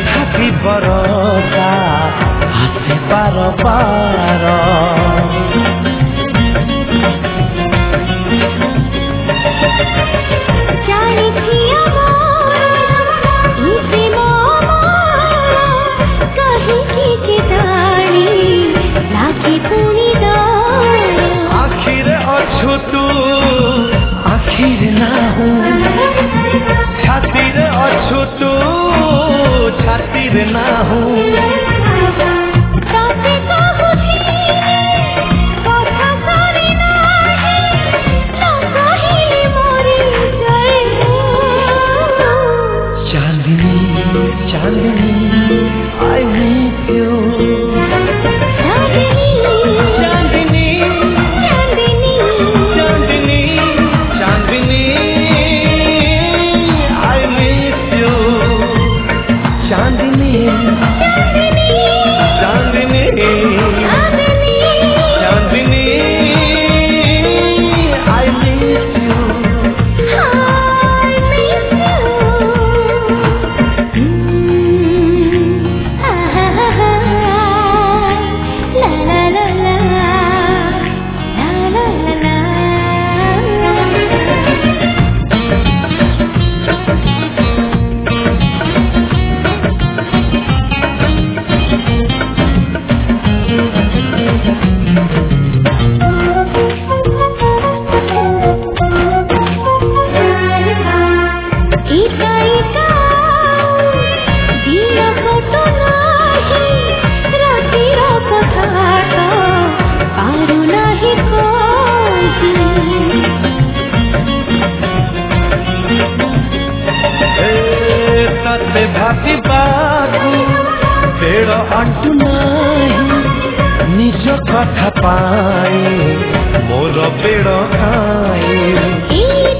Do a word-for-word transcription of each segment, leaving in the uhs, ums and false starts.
हाथी बरसा हाथी पार पार आखिर अच्छु तू आखिर ना हूँ छाती रे अच्छु तू छाती रे ना हूँ चांदनी चांदनी I need you Chandni Chandni Chandni Chandni I miss you Chandni Chandni Chandni I miss you भाती बाबू बेड़ अंटू नहीं निज कथा पाए मोर बेड़ खाए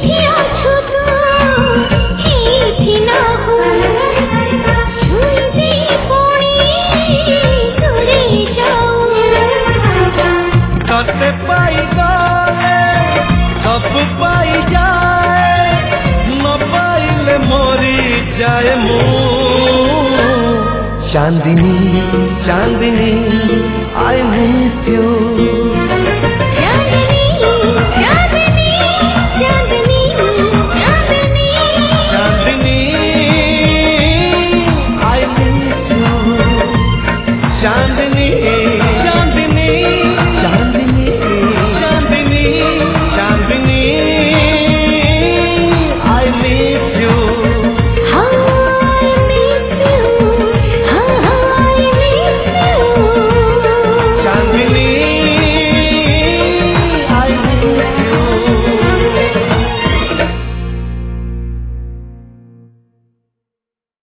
तते पाई गले सब पाई जाए न पाइले मोरी जाए चांदनी चांदनी I miss you